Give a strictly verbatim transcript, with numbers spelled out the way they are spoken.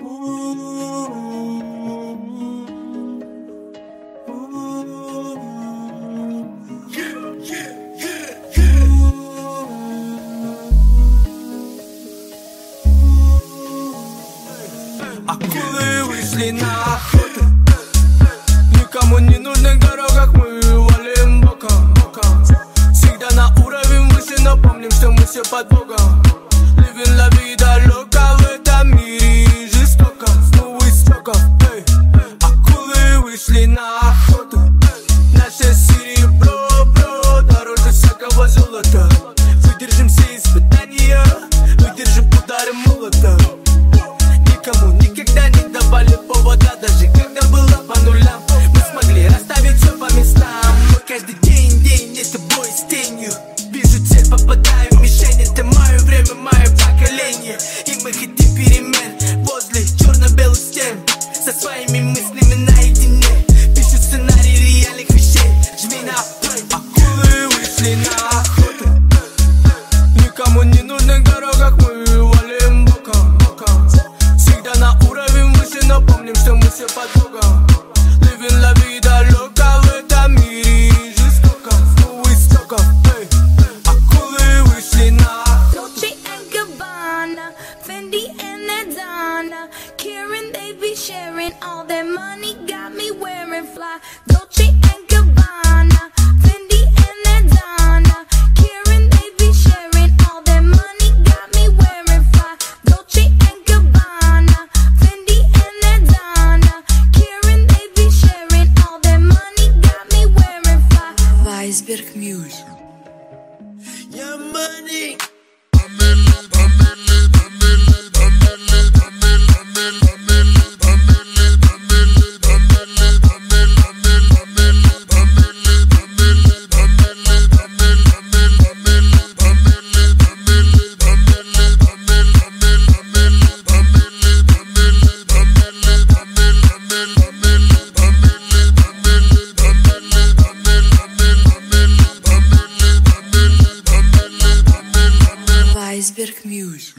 Акулы вышли на охоту, никому не нужных дорогах мы валим боком. Всегда на уровень выше, но помним, что мы все под Богом. Living la vida loca в этом мире жестоко, снова истоков. Эй, акулы вышли на охоту, наше серебро, бро, дороже всякого золота. Выдержим все испытания, выдержим удары молота. Никому никогда не давали повода, даже когда было по нулям. Мы смогли расставить все по местам. Мы каждый день, день, это бой с тенью. Вижу цель, попадаю в мишень. Это мое время, мое поколение. И мы хотим перемен возле черно-белых стен, со своими мыслями наедине. Пишу сценарий реальных вещей. Жми на плей. Акулы вышли на охоту, никому не нужных дорогах мы валим боком. Всегда на уровень выше, но помним, что мы все под Богом. Living la vida loca в этом мире жестоко, снова истоков. Эй, акулы вышли на Dolce and Gabbana, Fendi and Adana, Karen, they be sharing all their money, got me wearing fly. Dolce and Gabbana, Fendi and Adana, Karen, they be sharing all their money, got me wearing fly. Dolce and Gabbana, Fendi and Adana, Karen, they be sharing all their money, got me wearing fly. Weisberg Music. Yeah, money. Weisberg Music.